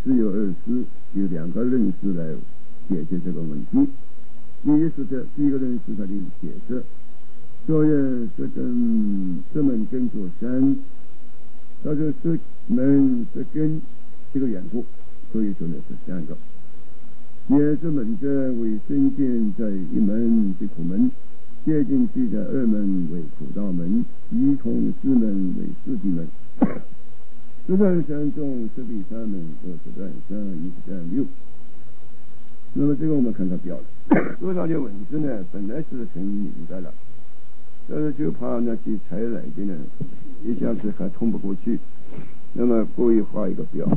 只有二师，有两个论师来解决这个问题。第一个论师他的解释，说这根这门跟着山，他说是门是根这个缘故，所以说呢是三个。也是门者为身见在一门的苦门，接进去的二门为苦道门，一同四门为四谛门。十段山中十比三门，20段山1段6。那么这个我们看看表了，多少的文字呢本来是很明白了，但是就怕那些才来的呢一下子还通不过去，那么故意画一个表。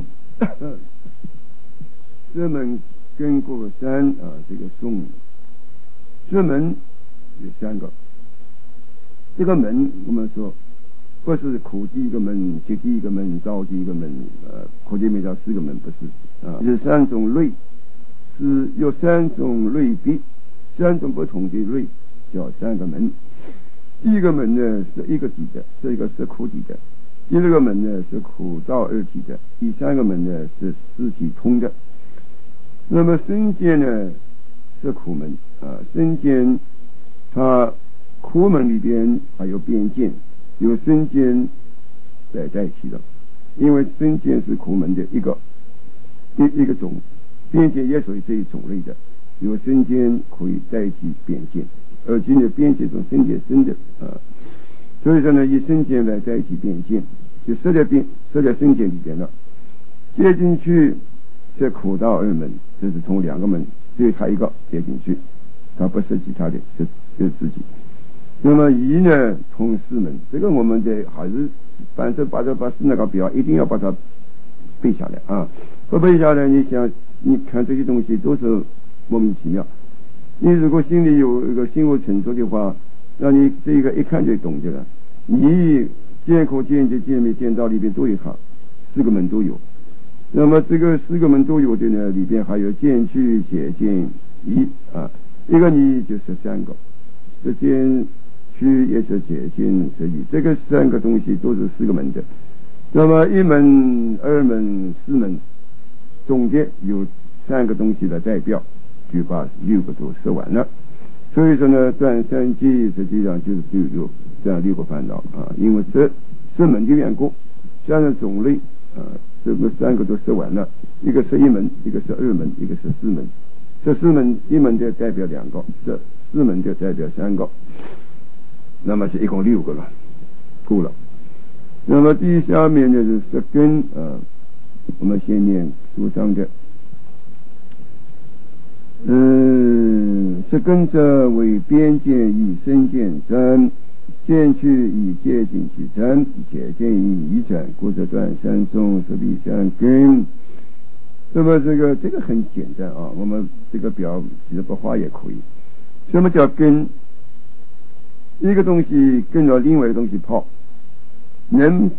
这门跟过山啊，这个宋这门有三个，这个门我们说不是苦第一个门，集第一个门，道第一个门，苦集灭道4个门，不是啊，是3种类，是有3种类别，3种不同的类叫3个门。第一个门呢是一个体的，这个是苦体的；第二个门呢是苦道2体的；第3个门呢是4体通的。那么身见呢是苦门啊，身见它苦门里边还有边见，有身见来代替的，因为身见是苦门的一个种，边见也属于这一种类的，有身见可以代替边见，而且呢边见从身见生的啊，所以说呢以身见来代替边见，就设在身见里边了，接进去这苦道2门，这是从2个门，只有它一个接进去，它不是其他的，是自己。那么一呢通4门，这个我们得还是反正把那个表一定要把它背下来啊，不背下来你想你看这些东西都是莫名其妙。你如果心里有一个心无沉着的话，那你这个一看就懂的了。你见口见智见灭见道里边都有它，4个门都有。那么这个4个门都有的呢，里边还有见去解见一啊，一个你就是3个，这见去也是解见是一，这个3个东西都是4个门的。那么1门、2门、4门，中间有3个东西的代表，就把6个都说完了。所以说呢，断三界实际上就是有这样6个烦恼啊，因为这4门的缘故，3个种类啊。这个3个都说完了，一个是1门，一个是2门，一个是4门。这4门1门就代表2个，这4门就代表3个，那么是一共6个了，够了。那么第下面就是舌根啊，我们先念书上的。舌根者为边见以身见身，见去以界尽其真，解见以一转，故则断3种是必3根。那么这个很简单啊，我们这个表其实不画也可以。什么叫根？一个东西跟着另外一个东西跑，能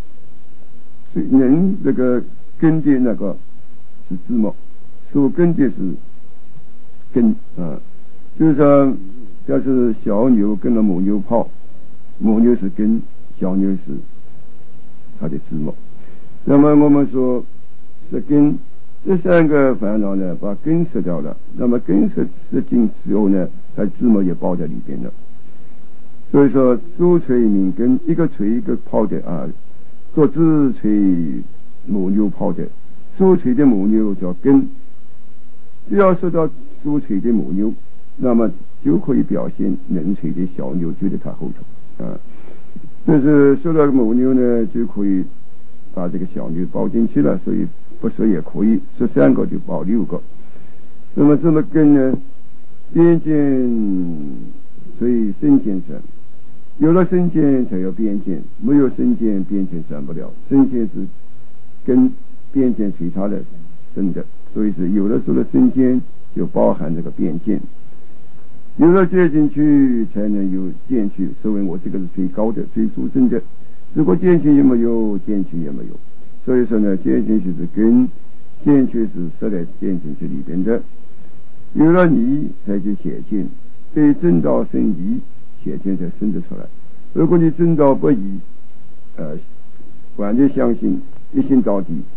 这个根的那个是字母，所根的是根啊，就是说要是小牛跟着母牛跑，母牛是根，小牛是它的字母。那么我们说是根，这3个烦恼呢把根舍掉了，那么根舍尽之后呢，它字母也包在里边了。所以说诸垂名根，一个垂一个泡的啊，做自垂母牛泡的，诸垂的母牛叫根。只要说到诸垂的母牛，那么就可以表现能垂的小牛就在它后头啊。但是说到母牛呢，就可以把这个小牛包进去了，所以不说也可以，说3个就包6个。那么这么根呢，边见所以身见算，有了身见才有边见，没有身见边见算不了。身见是跟边见随他的生的，所以是有了说的身见就包含这个边见，有了接进去才能有见去，所以我这个是最高的最殊胜的。如果见去也没有，见去也没有，所以说呢，见进去是根，见去是设在见进去里边的。有了你才去显见，对正道生疑，显见才生得出来。如果你正道不疑，完全相信，一心到底，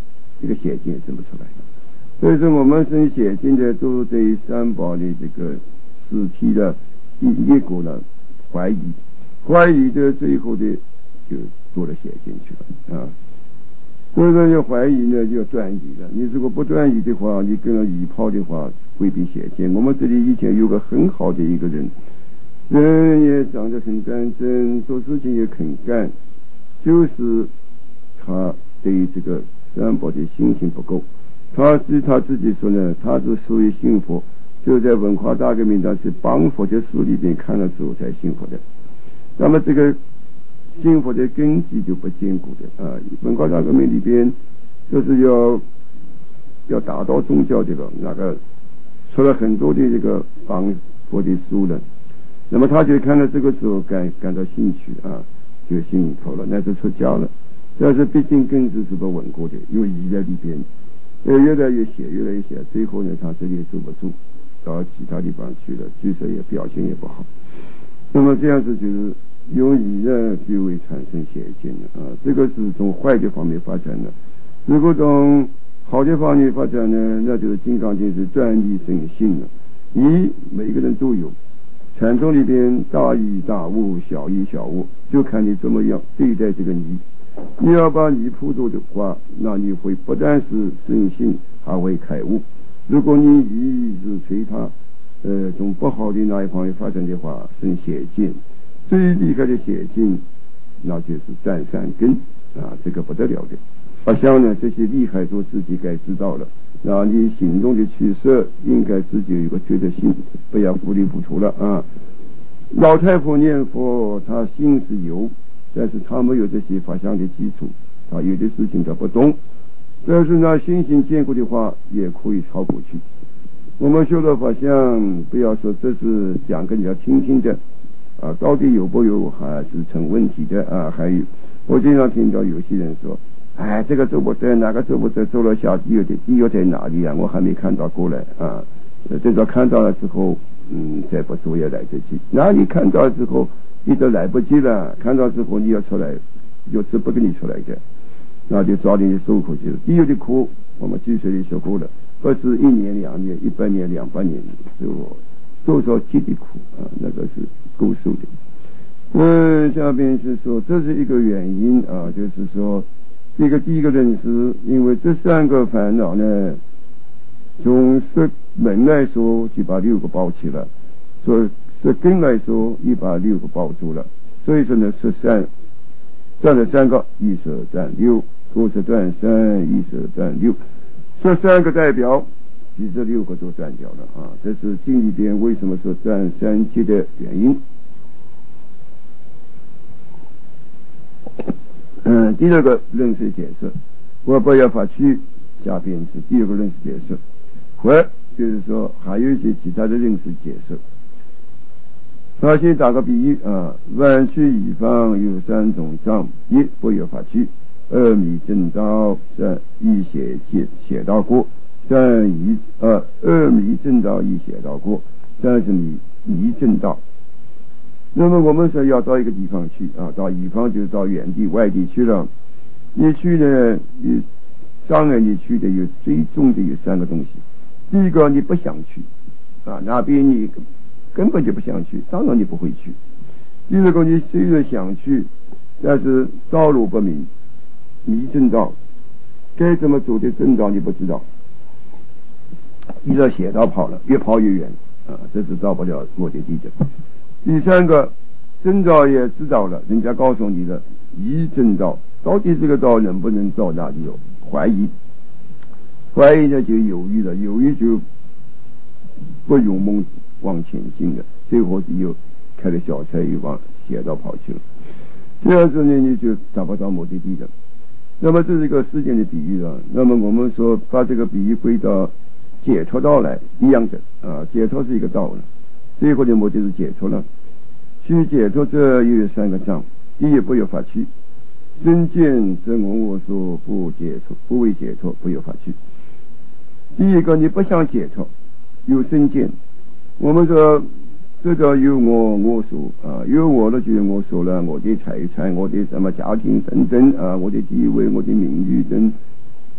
这个邪见生不出来。所以说我们生邪见的都对三宝的这个实体的结果呢怀疑的最后的就做了邪见去了啊。所以说要怀疑呢就要断疑了，你如果不断疑的话，你跟了疑炮的话未必邪见。我们这里以前有个很好的一个人也长得很干净，做事情也肯干，就是他对这个三宝的信心不够。他自己说呢，他是属于信佛，就在文化大革命当时帮佛的书里边看了之后才信佛的。那么这个信佛的根基就不坚固的啊！文化大革命里边就是要打倒宗教这个那个出了很多的这个帮佛的书了。那么他就看到这个时候感到兴趣啊，就信佛了，那就出家了。但是毕竟根子是不稳固的，有疑在里边。越来越写，最后呢，他这里守不住，到其他地方去了，据说也表现也不好。那么这样子就是由疑呢，就会产生邪见了啊。这个是从坏的方面发展的。如果从好的方面发展呢，那就是《金刚经》是断疑生信了。疑每个人都有，禅宗里边大疑大悟，小疑小悟，就看你怎么样对待这个疑。你要把你铺住的话，那你会不但是生信，还会开悟。如果你一直随他从不好的那一方面发展的话，生邪见，最厉害的邪见那就是断善根啊，这个不得了的。好像呢这些厉害都自己该知道了，那你行动的取舍应该自己有一个觉得心，不要糊里糊涂了啊。老太婆念佛，她心是有，但是他没有这些法相的基础，他有的事情他不懂。但是呢，心性坚固的话，也可以超过去。我们修了法相，不要说这是讲给人家听听的啊，到底有不有还是成问题的啊。还有，我经常听到有些人说，哎，这个做不得，哪个做不得，做了下地狱的，地狱在哪里啊？我还没看到过来啊。等到看到了之后，再不做也来得及。那你看到了之后，你都来不及了，看到之后你要出来，就是不给你出来的，那就早点就受苦去了。地狱的苦，我们积水里学过了，不是1年2年100年200年，是多少劫的苦啊，那个是够受的。下边是说这是一个原因啊，就是说这个第一个认识，因为这3个烦恼呢，从色门来说就把6个包起了，所以色根来说也把6个包住了。所以说呢，断了3个，一舍断6，多舍断3，一舍断6，这3个代表比这6个都断掉了啊！这是经里边为什么说断3界的原因。第2个认识解释，我不要法区，下边是第2个认识解释，或就是说还有一些其他的认识解释。先打个比喻啊，弯曲一方有3种障：一不有法区，2迷正道，3一邪道过，2迷正道一邪道过，3是迷正道。那么我们说要到一个地方去啊，到一方就是到远地外地去了。你去呢，障碍你去的有最重的有3个东西。第一个你不想去啊，那边你根本就不想去，当然你不会去。第2个你虽然想去，但是道路不明，迷正道，该怎么走的正道你不知道，依照邪道跑了，越跑越远啊，这是到不了目的地的。第3个正道也知道了，人家告诉你的疑正道，到底这个道能不能到哪里有怀疑呢就犹豫了，犹豫就不勇猛往前进了，最后又开了小差又往邪道跑去了。这样子呢你就找不到目的地了。那么这是一个事件的比喻啊。那么我们说把这个比喻归到解脱道来一样的啊，解脱是一个道了，最后的目的是解脱了。去解脱这又有3个障：第一不有法区，身见则我说不解脱，不为解脱，不有法区。第一个你不想解脱，有身见。我们说这个有我所啊，有我了就有我所了，我的财产，我的什么家庭等等啊，我的地位，我的名誉等，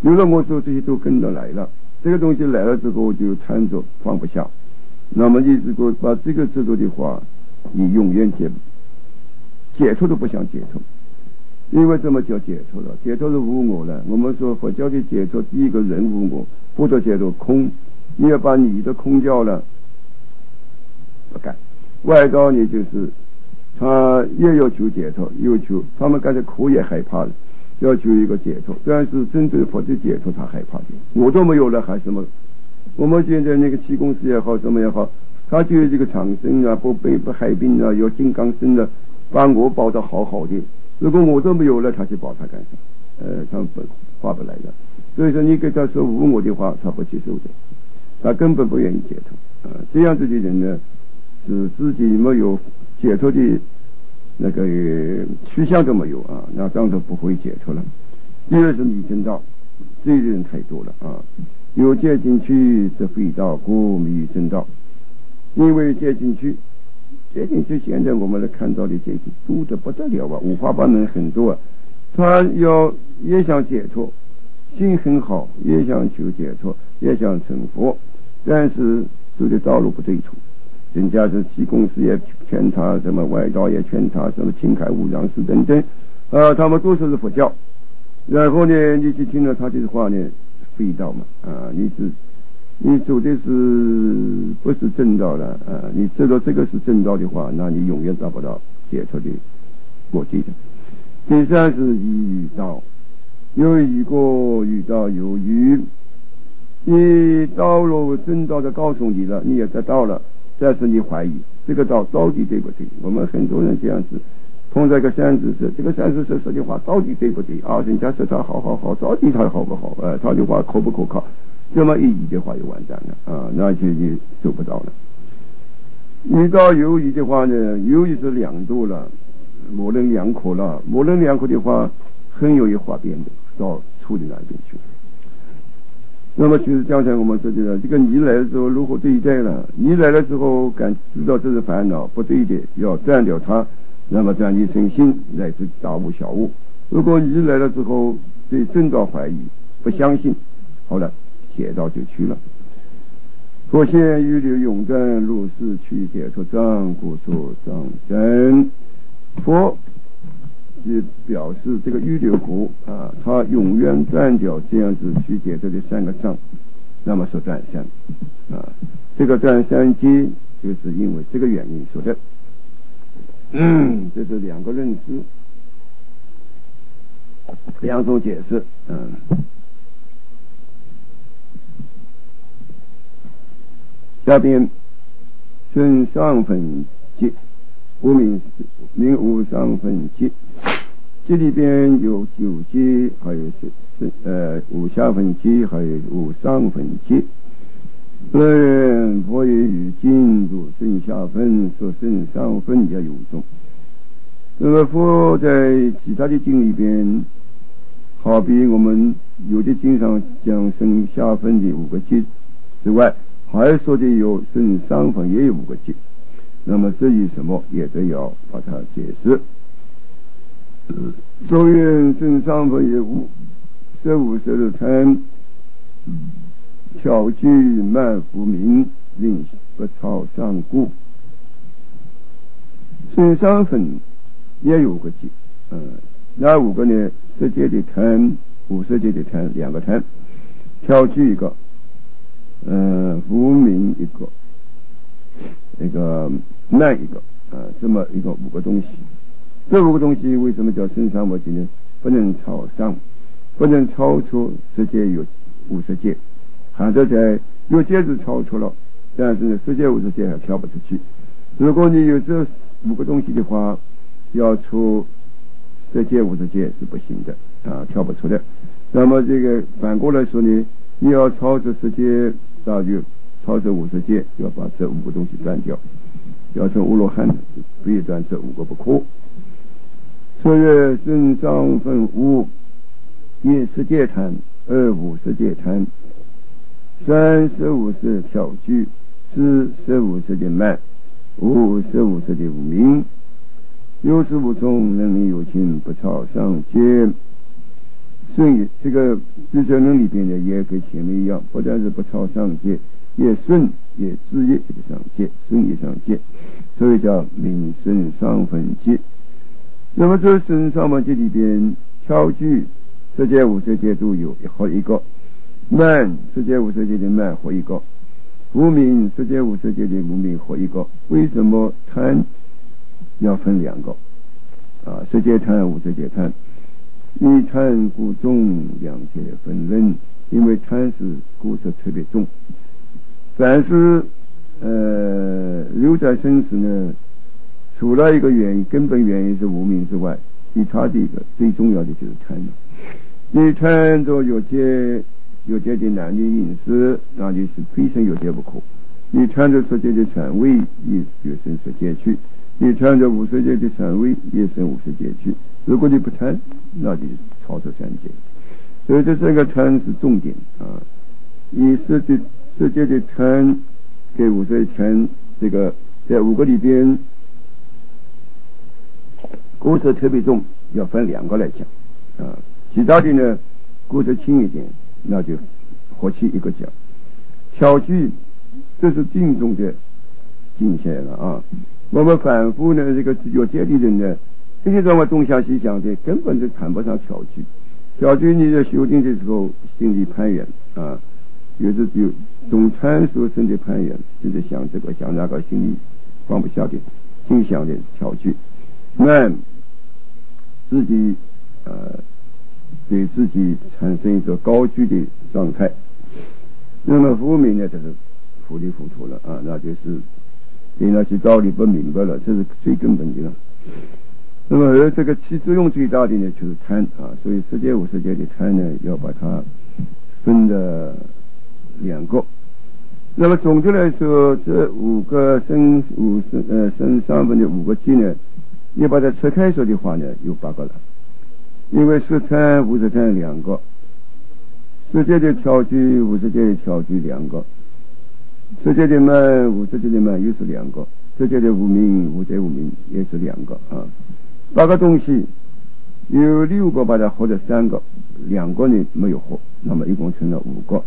有了我之后，这些都跟着来了。这个东西来了之后，就贪着放不下。那么你如果把这个执着的话，你永远解脱都不想解脱。因为什么叫解脱了？解脱是无我了。我们说佛教的解脱，第一个人无我，不得解脱空。你要把你的空掉了，不干。外道呢，就是他也要求解脱，要求他们刚才苦也害怕了，要求一个解脱。但是真正佛的解脱，他害怕的。我都没有了，还什么？我们现在那个气功师也好，什么也好，他就是这个长生啊，不害病啊，有金刚身的，把我保得好好的。如果我都没有了，他去保他干什么？他划不来的。所以说，你给他说无我的话，他不接受的，他根本不愿意解脱。这样子的人呢，是自己没有解脱的那个趋向都没有啊，那当然不会解脱了。第二是迷正道，这些人太多了啊。有戒进去则非道，故迷正道。因为戒进去，现在我们来看到的戒进多得不得了啊，五花八门很多啊。他也想解脱，心很好，也想求解脱，也想成佛，但是走的道路不对途。人家是气功师也劝他，什么外道也劝他，什么青海无量寺等等，他们都说是佛教。然后呢，你去听了他的话呢，非道嘛，你走的是不是正道了啊？你知道这个是正道的话，那你永远达不到解脱的果地的。第三是依道，有一个遇到有余，你道路正道的告诉你了，你也得到了，但是你怀疑这个道到底对不对？我们很多人这样子碰在个三十岁，这个三十岁说的话到底对不对啊？人家说他好，到底他好不好？他的话可不可靠？这么一疑的话就完蛋了啊，那就你走不到了。遇到犹豫的话呢，犹豫是两度了，模棱两可了。模棱两可的话，很容易化变的到处理那边去。那么就是刚才我们说的了，这个你来的时候如何对待了？你来了之后感知道这是烦恼，不对的，要断掉它，那么断一生心乃至大悟小悟。如果你来了之后对正道怀疑，不相信，好了，解道就去了。佛现预流永断，入世去解脱障，故作障身。佛就表示这个预流佛他永远断掉这样子去解脱的三个障，那么说断三这个断三界就是因为这个原因说的。这是两个认识，两种解释。下边顺上分界，无名无上分界，这里边有九界，还有无下分界，还有无上分界。佛也与经入顺下分，说顺上分也有种。那么佛在其他的经里边，好比我们有的经上讲顺下分的五个界之外，还说的有顺上分也有五个界，那么至于什么也得要把它解释。所愿顺上分也无15参巧具慢浮名，令不超上故。顺上分也有个界，那五个呢？世界的贪，50界的贪，两个贪，巧具一个，浮名一个，那个慢一个，这么一个五个东西。这五个东西为什么叫顺上分界呢？不能超上，不能超出世界有50界，还得在有界是超出了，但是呢，世界50界还跳不出去。如果你有这五个东西的话，要出世界50界是不行的跳不出的。那么这个反过来说呢，你要超出世界，那就超出50界，要把这五个东西断掉，要成阿罗汉，非断这五个不可。所以顺上分无1世界贪，2无世界贪，315世巧具，415世界慢，515世界无明，有始无终，能力有情，不超上界。 顺这个自责论里边呢，也跟前面一样，不但是不超上界，也顺也知业这个上界，顺也上界，所以叫名顺上分界。那么这顺上分界里边，巧具世界无色界都有和一个，慢世界无色界的慢和一个，无明世界无色界的无明和一个。为什么贪要分两个啊？世界贪、无色界贪。一贪故重，两界分论，因为贪是故色特别重。凡是留在生死呢，除了一个原因，根本原因是无明之外，其他的一个最重要的就是贪了。你贪着有界的男女饮食，那就是非生有界不可。你贪着世界的禅位，也生世界去；你贪着无世界的禅位，也生无世界去。如果你不贪，那就是超出三界。所以这三个贪是重点啊。以世界的贪跟无色贪，这个在五个里边，故色特别重，要分两个来讲啊。其他的呢，故色轻一点，那就合起一个讲。巧具，这是净重的境界了啊。我们反复呢，这个有戒的人呢，这些让我东想西想的，根本就谈不上巧具。巧具你在修定的时候，心里攀缘啊，有总参所生的攀缘，就是想这个想那个，心里放不下的，净想的巧具。那自己对自己产生一个高居的状态。那么无明呢，就是糊里糊涂了啊，那就是对那些道理不明白了，这是最根本的了。那么而这个起作用最大的呢，就是贪啊，所以世界无世界的贪呢，要把它分了两个。那么总的来说，这五个生上分的五个界呢，要把它拆开说的话呢，有八个了。因为是贪无色贪两个，世界的巧具无世界的巧具两个，世界的慢无世界的慢又是两个，世界的无明无界无明也是两个啊。八个东西有六个把它合了三个，两个呢没有合，那么一共成了五个。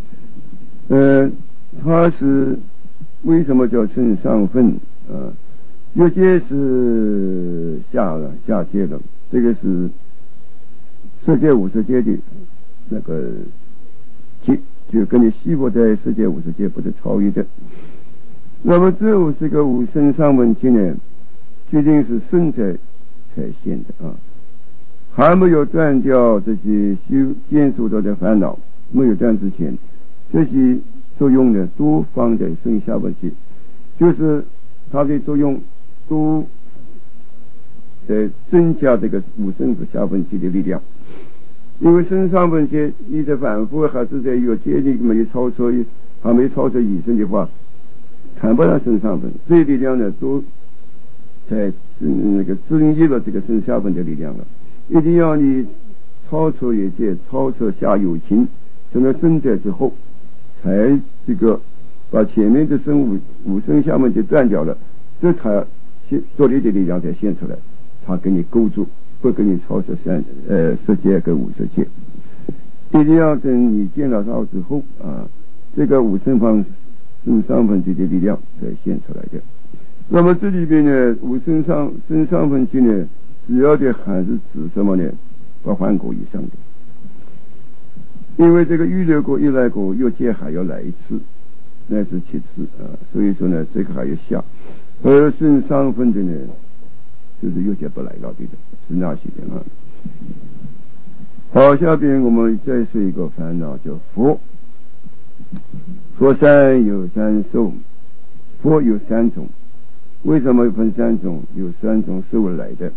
它是为什么叫称上分啊？有些是下界了，这个是世界五十界的那个界，就跟你西佛在世界五十界不是超越的。那么这50个无生上分界呢，究竟是生才现的啊，还没有断掉这些见所得的烦恼，没有断之前，这些作用呢都放在生下分界，就是它的作用都在增加这个无生之下分界的力量。因为生上分界一直反复还是在有界力没有超出，还没超出以上的话，谈不上生上分，这些力量呢都在那个制约了这个生下分的力量了。一定要你超出有界，超出下有情，成了生者之后，才这个把前面的五生下分就断掉了，这他做力的力量才现出来，他给你勾住，不给你超出世界跟无世界。一定要等你见了道之后啊，这个五生上分界的力量才现出来的。那么这里边呢，五生上分界呢，主要的还是指什么呢？不还果以上的。因为这个预流果一来果，又界还要来一次，那是其次啊。所以说呢，这个还要下。而生上分的呢，就是又界不来了，对的，是那些的啊。好，下边我们再说一个烦恼，叫佛。佛山有三受，佛有三种。为什么分三种？有三种受来的。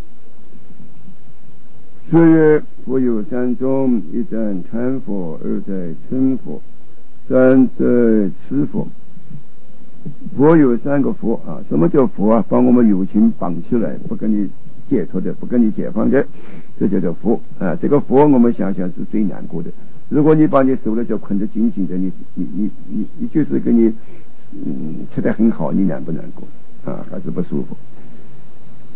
所以佛有三种：一在贪佛，二在嗔佛，三在痴佛。佛有三个佛啊！什么叫佛啊？把我们有情绑起来，不跟你解脱的，不跟你解放的，这就叫佛啊！这个佛我们想想是最难过的。如果你把你手呢就捆得紧紧的，你就是跟你吃得很好，你难不难过啊？还是不舒服。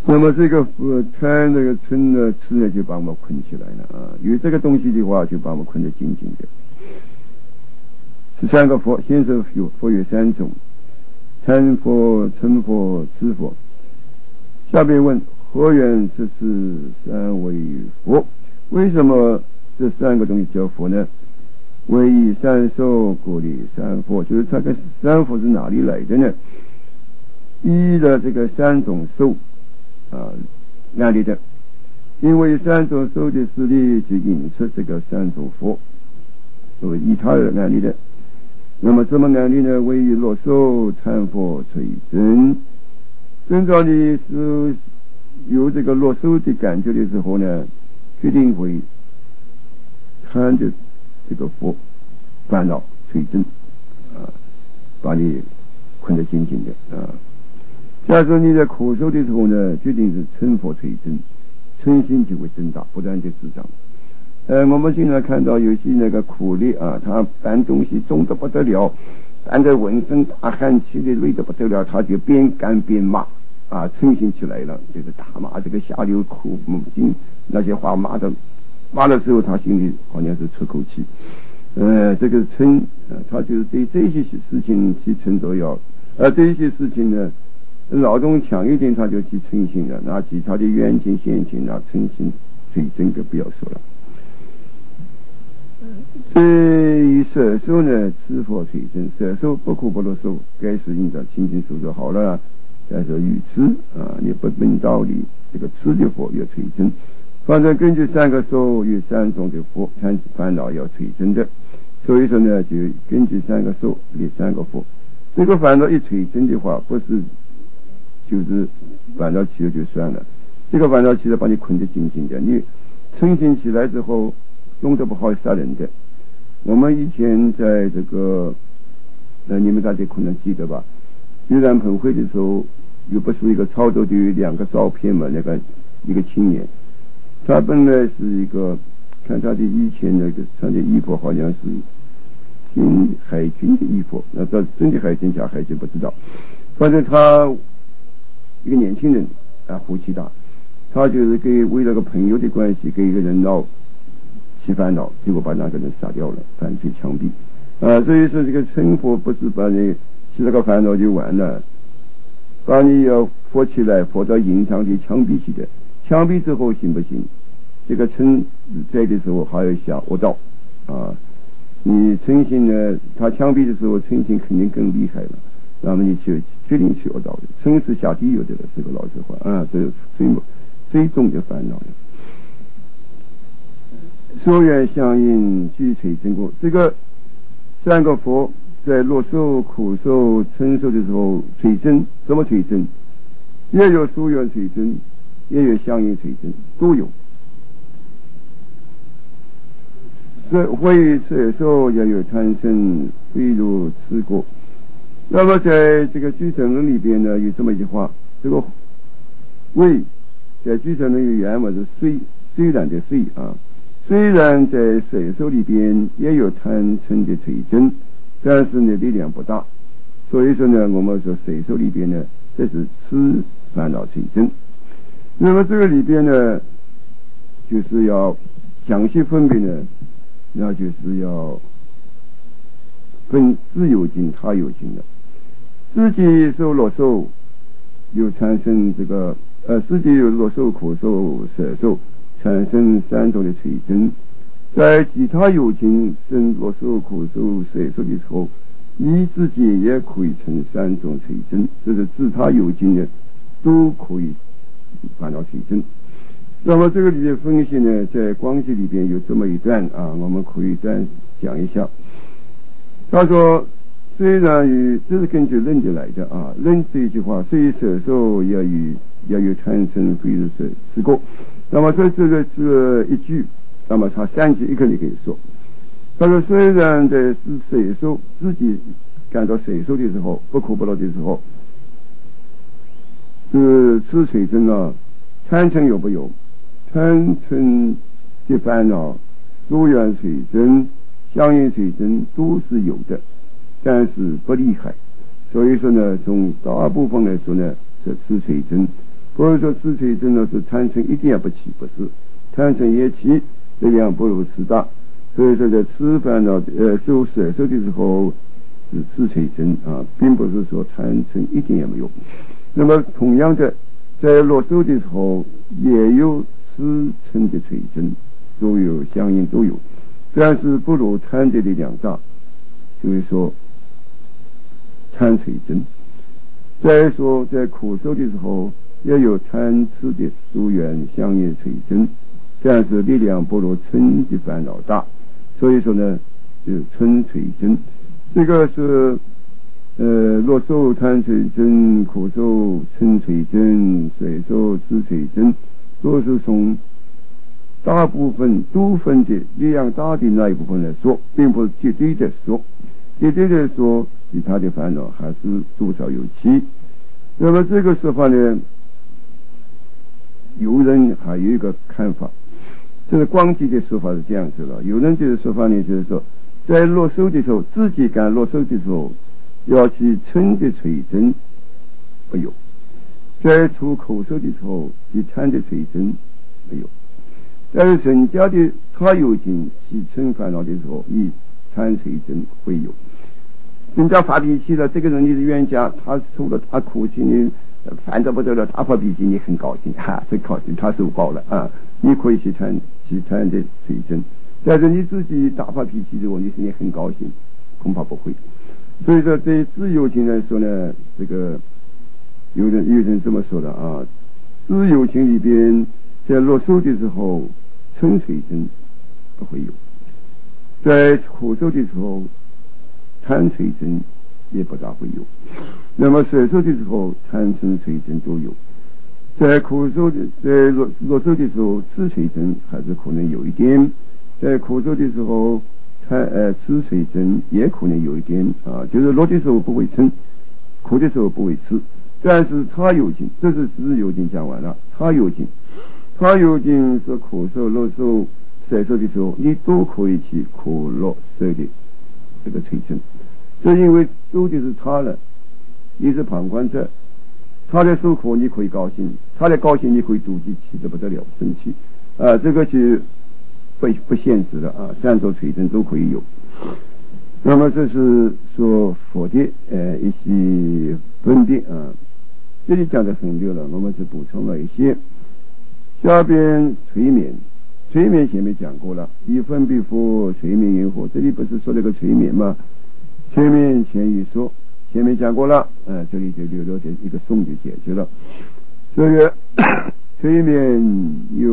那么这个贪那个嗔呢痴呢就把我们困起来了啊，有这个东西的话就把我们困得紧紧的。13个佛，现实佛有3种：贪佛、嗔佛、痴佛。下边问何缘这是3位佛？为什么这3个东西叫佛呢？为以3受故立3佛，就是它跟3佛是哪里来的呢？依的这个3种受安立的，因为3种受的势力就引出这个3种佛，所以依他而安立的。那么这么安立呢？为以乐受参佛垂真，真照你是有这个乐受的感觉的时候呢，决定会贪着这个佛烦恼垂真把你困得紧紧的假设你在苦受的时候呢，决定是嗔佛垂真，嗔心就会增大，不断的滋长。我们经常看到有些那个苦力他搬东西重得不得了，搬得浑身大汗，气的累得不得了，他就边干边骂嗔心起来了，就是大骂这个下流苦母亲，那些话骂的时候，他心里好像是出口气。这个嗔他就是对这些事情去嗔着要，这些事情呢脑中强一点，他就去嗔心了，那其他的冤情现情嗔心最真的不要说了。至于舍受呢，吃佛垂真，舍受不苦不乐受，该是应当清净受着好了。但是愚痴你不明道理，这个痴的佛要垂真。反正根据3个受与3种的佛，贪烦恼要垂真的，所以说呢，就根据3个受立3个佛。这个烦恼一垂真的话，不是就是烦恼起了就算了，这个烦恼起来把你困得紧紧的，你嗔心起来之后弄得不好杀人的。我们以前在这个你们大家可能记得吧，盂兰盆会的时候，又不是一个操作的2个照片嘛，那个一个青年，他本来是一个，看他的以前那个穿的衣服好像是海军的衣服，那到真的海军假海军不知道，反正他一个年轻人福气大，他就是为了个朋友的关系跟一个人闹起烦恼，结果把那个人杀掉了，犯罪枪毙所以说这个嗔佛不是把你起了个烦恼就完了，把你要佛起来，佛到刑场里枪毙去的，枪毙之后行不行？这个嗔在的时候还要下恶道你嗔心呢，他枪毙的时候嗔心肯定更厉害了，那么你就决定去恶道的，嗔是下地狱的了，这个老实话这是最重的烦恼了。所缘相应俱垂真故，这个3个佛在乐受、苦受、嗔受的时候垂真，怎么垂真？也有所缘垂真，也有相应垂真，都有。会舍受也有贪嗔非如痴过。那么在这个俱舍论里边呢，有这么一句话，这个为在俱舍论有原文是虽然的虽虽然在舍受里边也有贪嗔的垂真，但是呢力量不大，所以说呢我们说舍受里边呢，这是痴烦恼垂真。那么这个里边呢，就是要详细分别呢，那就是要分自有情他有情的。自己受乐受有产生这个自己有乐受苦受舍受，产生3种的垂真。在其他有情生乐受苦受舍受的时候，你自己也可以成3种垂真，这是自他有情的都可以烦恼垂真。那么这个里面分析呢，在光记里边有这么一段我们可以再讲一下。他说虽然这是根据论的来的论这一句话，虽舍受也有贪嗔非如是过。那么这个是一句，那么他3句一个你可以说。他说虽然在舍受自己感到舍受的时候，不苦不乐的时候，是痴垂真贪嗔有不有？贪嗔的烦恼所缘垂真、相应垂真都是有的，但是不厉害。所以说呢，从大部分来说呢，是痴垂真。 不是说自垂真呢是贪嗔一定要不起，不是，贪嗔也起，这样不如自大。所以说在吃烦恼受舍受的时候是自垂真并不是说贪嗔一定也没有。那么同样的，在落受的时候也有吃嗔的垂真，都有相应都有，但是不如贪的力量大，就是说贪垂真。再说在苦受的时候也有贪吃的疏远相应垂真，但是力量不如嗔的烦恼大，所以说呢就嗔垂真。这个是落受贪垂真，苦受嗔垂真，水受知垂真，都是从大部分部分的力量大的那一部分来说，并不是绝对的说，绝对的说其他的烦恼还是多少有其。那么这个说法呢，有人还有一个看法，这个光记的说法是这样子的，有人这个说法呢，就是说在落受的时候，自己感落受的时候要去嗔的垂真没有，在出口受的时候去贪的垂真没有，但是人家的他有情去嗔烦恼的时候以贪垂真会有。人家发脾气了，这个人你是冤家，他受了他苦气，你烦得不得了，他发脾气你很高兴很高兴，他受报了你可以去贪的垂真。但是你自己大发脾气的时候，你心里很高兴，恐怕不会。所以说对自由情来说呢，这个有人这么说的自由情里边在落受的时候嗔垂真不会有，在苦受的时候贪垂真也不大会有，那么舍受的时候贪嗔垂真都有，在苦受的在落受的时候知垂真还是可能有一点，在苦受的时候知垂真也可能有一点就是落的时候不会嗔，苦的时候不会吃，但是他有情，这是自由情讲完了，他有情是苦受落受舍受的时候你都可以去苦落舍的这个垂真，这因为受的是他了，你是旁观者，他的受苦你可以高兴，他的高兴你可以妒忌，气得不得了，生气这个是不现实的三种垂真都可以有。那么这是说佛的一些分别这里讲的很溜了，我们只补充了一些。下边催眠前面讲过了，以分别佛催眠云火，这里不是说那个催眠吗？前面前语说前面讲过了这里就留了一个颂就解决了。这个催眠有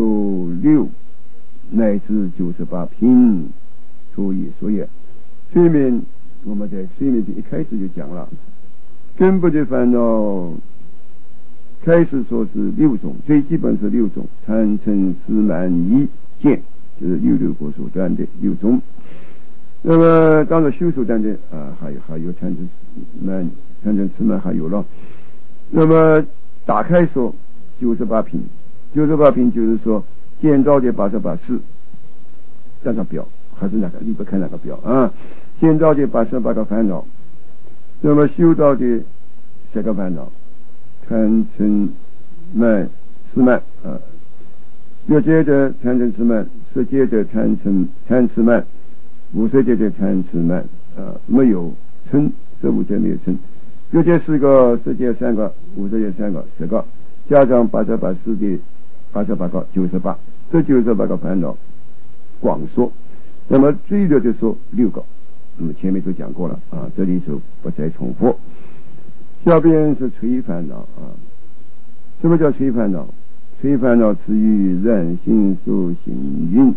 6乃至98品所以说也。催眠我们在催眠的一开始就讲了，根本的烦恼开始说是6种，最基本是6种，贪嗔痴慢疑见，就是六国所断的6种。那么当然修所断的还有贪嗔痴慢还有了。那么打开说98品就是说见到的88事，这张表还是哪个？你不看哪个表见到的88个烦恼，那么修到的10个烦恼，贪嗔慢痴慢又接着贪嗔痴慢，是接着贪痴慢，无色界的贪痴慢没有嗔，色无界没有嗔，又接4个，色界3个，无色界3个，10个，加上88事的88个98，这98个烦恼广说。那么最多就说6个，那么前面都讲过了这里就不再重复。下边是垂烦恼什么叫垂烦恼？垂烦恼次于染性所行运，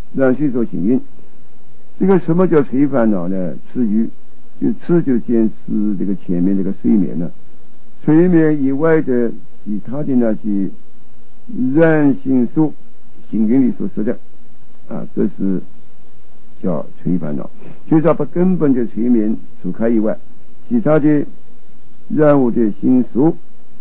这个什么叫垂烦恼呢？次于就坚持这个前面这个睡眠呢，睡眠以外的其他的那些染性所行运里所说的这是叫垂烦恼，就是要把根本的催眠除开以外，其他的染物的心所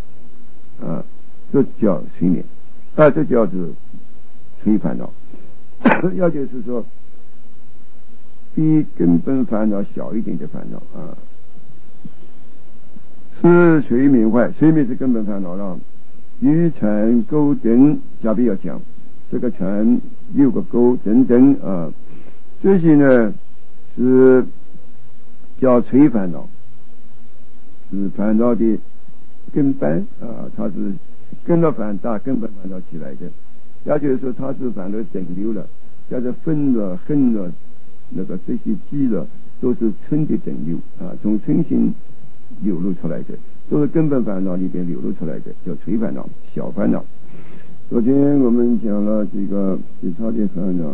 这叫催眠这叫做垂烦恼要就是说比根本烦恼小一点的烦恼是催眠外，催眠是根本烦恼了， 渔船、钩灯，下边要讲这个船、6个钩等等啊，这些呢是叫垂烦恼，是烦恼的根本啊，它是跟着根本烦恼起来的。也就是说，它是烦恼整流了，叫做分了、恨了，那个这些积了，都是嗔的整流啊，从嗔心流露出来的，都是根本烦恼里边流露出来的，叫垂烦恼、小烦恼。昨天我们讲了这个其他的烦恼，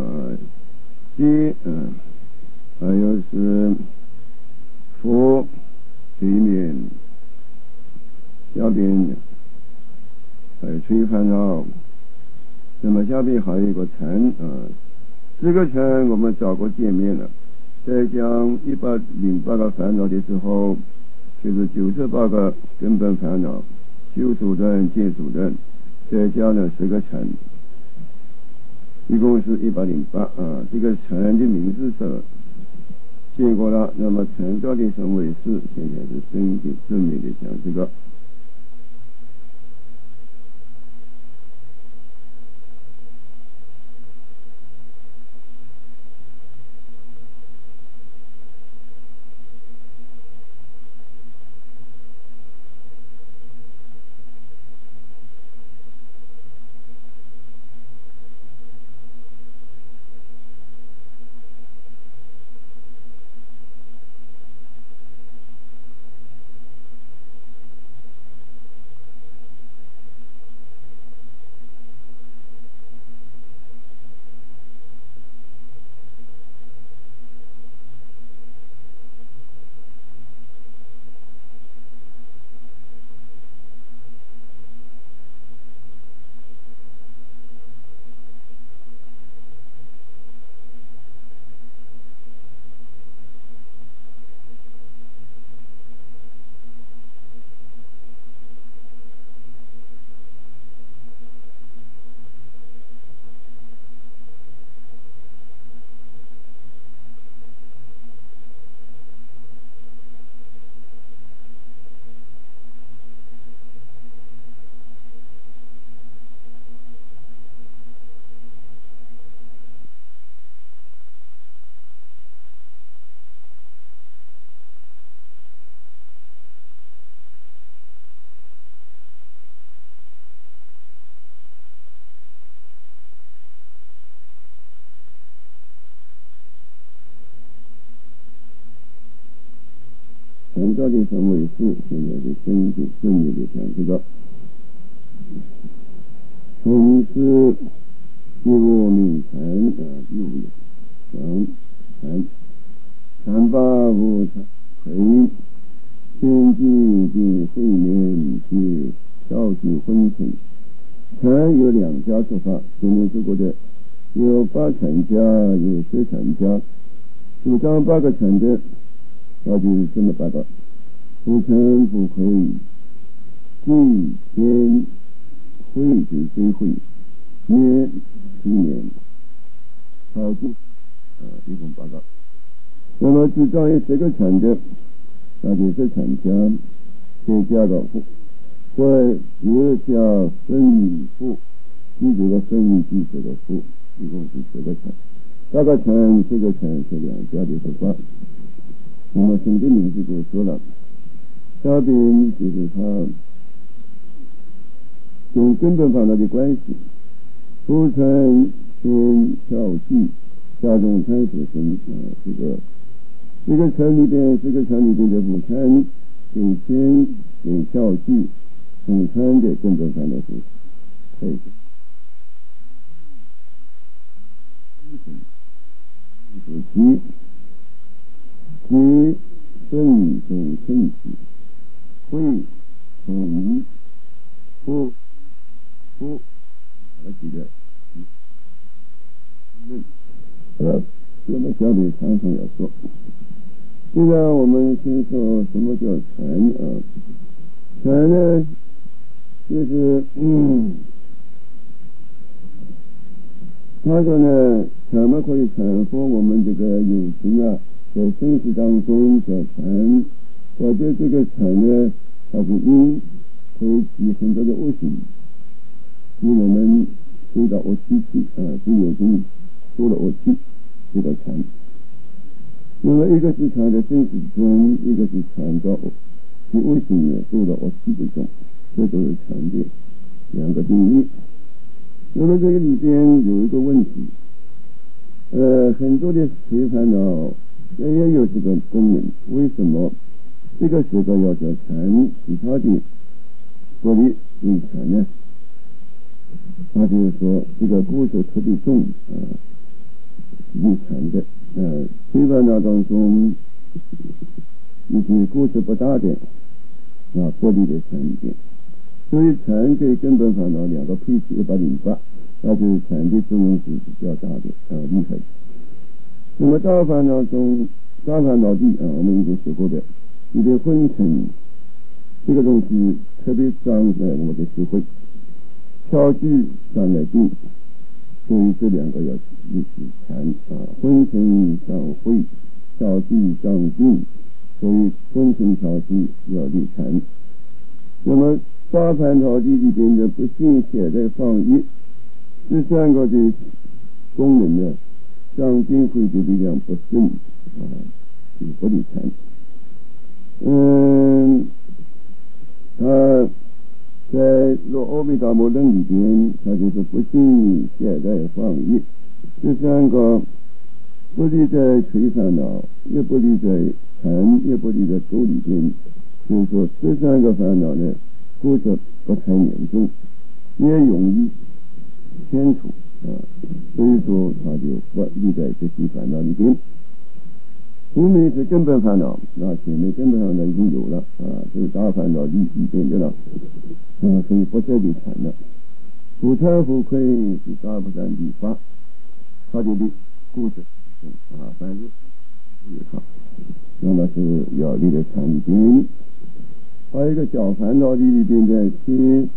还有是佛对面下边还有垂烦恼。那么下边还有一个尘这个尘我们早过见面了，在讲108个烦恼的时候，就是98个根本烦恼、修属论、见属论，再加了10个尘，一共是108这个尘的名字是见过了。那么尘到底什么回事？现在是正面的讲这个。到底什么回事？现在是正面的讲这个，从事第5名禅第5名禅八无常黑天地的睡眠及消极昏沉。禅有2家说法，前面说过的有8禅家，有10禅家，主张8个禅的，那就是这么8个。不嗔不恚，既天慧之非慧，灭其年，超度一共8个。那么主张有10个禅的，那就是禅家，再加个或又加分父，记这个分记这个父，一共是10个禅。8个禅，10个禅是2家的说法。那么总的名字就说了。下边就是他从根本烦恼的关系，不嗔先调具，下种参所生这个禅里边的不嗔跟先跟调具总参的根本烦恼是配的。即正种称体。会从不几个这么下面常常要说。现在我们先说什么叫禅禅呢，就是他说呢，怎么可以transform我们这个有情在生死当中叫禅，或者这个禅呢，它是因可以起很多的恶行， 使我们回到恶气去，是有经说了恶气，这个禅。那么一个是禅的真实中，一个是禅到其为什么做到恶气之中，这都是禅的两个定义。那么这个里边有一个问题，很多的随烦恼也有这个功能，为什么这个时候要叫禅，其他的不离为禅呢？他就是说这个故事特别重，离禅的，随烦恼当中一些故事不大的，不离的禅里边。所以禅跟根本烦恼两个配置108，那就是禅的作用是比较大的，厉害的。那么大烦恼中，大烦恼地我们已经说过的，你的昏沉这个东西特别障碍我们的智慧，巧具障碍定，所以这两个要一起禅昏沉障慧，巧具障定，所以昏沉巧具要立禅。那么大烦恼地里边的不信邪在放逸，这三个的功能呢，障定慧的力量不顺，就不立禅。他在若阿弥陀佛论里边，他就是不信邪在放逸，这三个不立在随烦恼，也不立在禅，也不立在沟里边，就是说这三个烦恼呢，故事不太严重，也容易清楚，所以说他就不立在这些烦恼里边。后面是根本烦恼，前面根本烦恼已经有了，这是大烦恼里边的了，所以不再立禅了。不忏悔愧是大不善地法，他就立故事反正有他，那么是要立在禅里边。还有一个小烦恼里边的七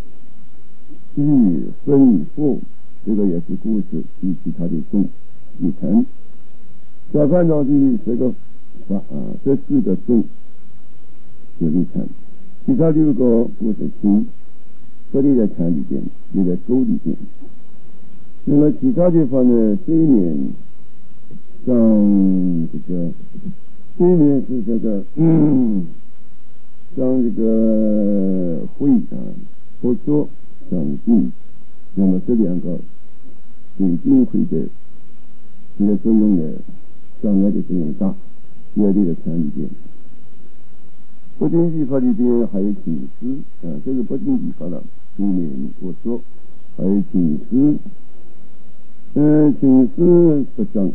分惑，这个也是故事比其他的重立禅。小烦恼里这个这四个重有立禅，其他6个故事轻，不立在禅里边，立在沟里边。那么其他地方呢，睡眠像这个睡眠是这个像这个会或说想定，那么这两个对定会的这个作用呢，障碍的作用大，也立在禅里边。不定地法里边还有请思，这个不定地法了，睡眠或说还有请思，请思不障，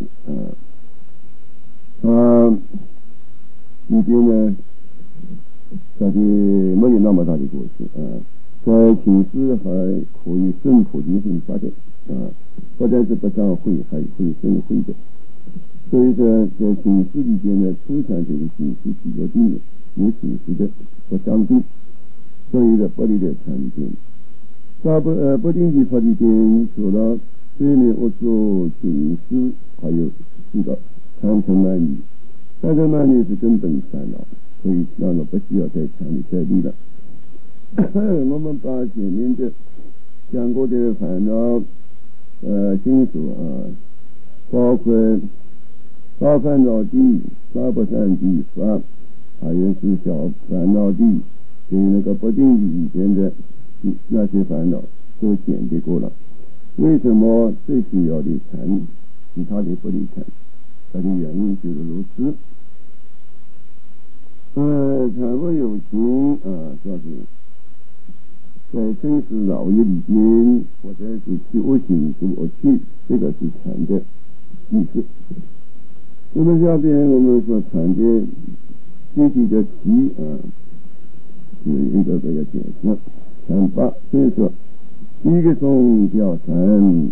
它里边呢，它的没有那么大的过失，在请思还可以顺普及性发展，不但是不障慧，还会顺慧的。所以说在请思里边呢，初禅这个请思比较定的，有请思的不障定，所以呢不立在禅里边。不定地法里边说了睡眠恶作请思，还有4个贪嗔慢疑，贪嗔慢疑是根本烦恼，所以那个不需要在禅里再立了。我们把前面的讲过的烦恼清楚包括大烦恼地、大不善地法，还有是小烦恼地，跟那个不定里边的那些烦恼都简略过了。为什么这些要立禅，其他的不立禅？它的原因就是如此。倘若有情就是在生死老业里边，或者是去恶行做恶趣，这个是禅的意思。那么下边我们说禅的具体的题是一个个要解释。禅八先说第一个宗叫禅，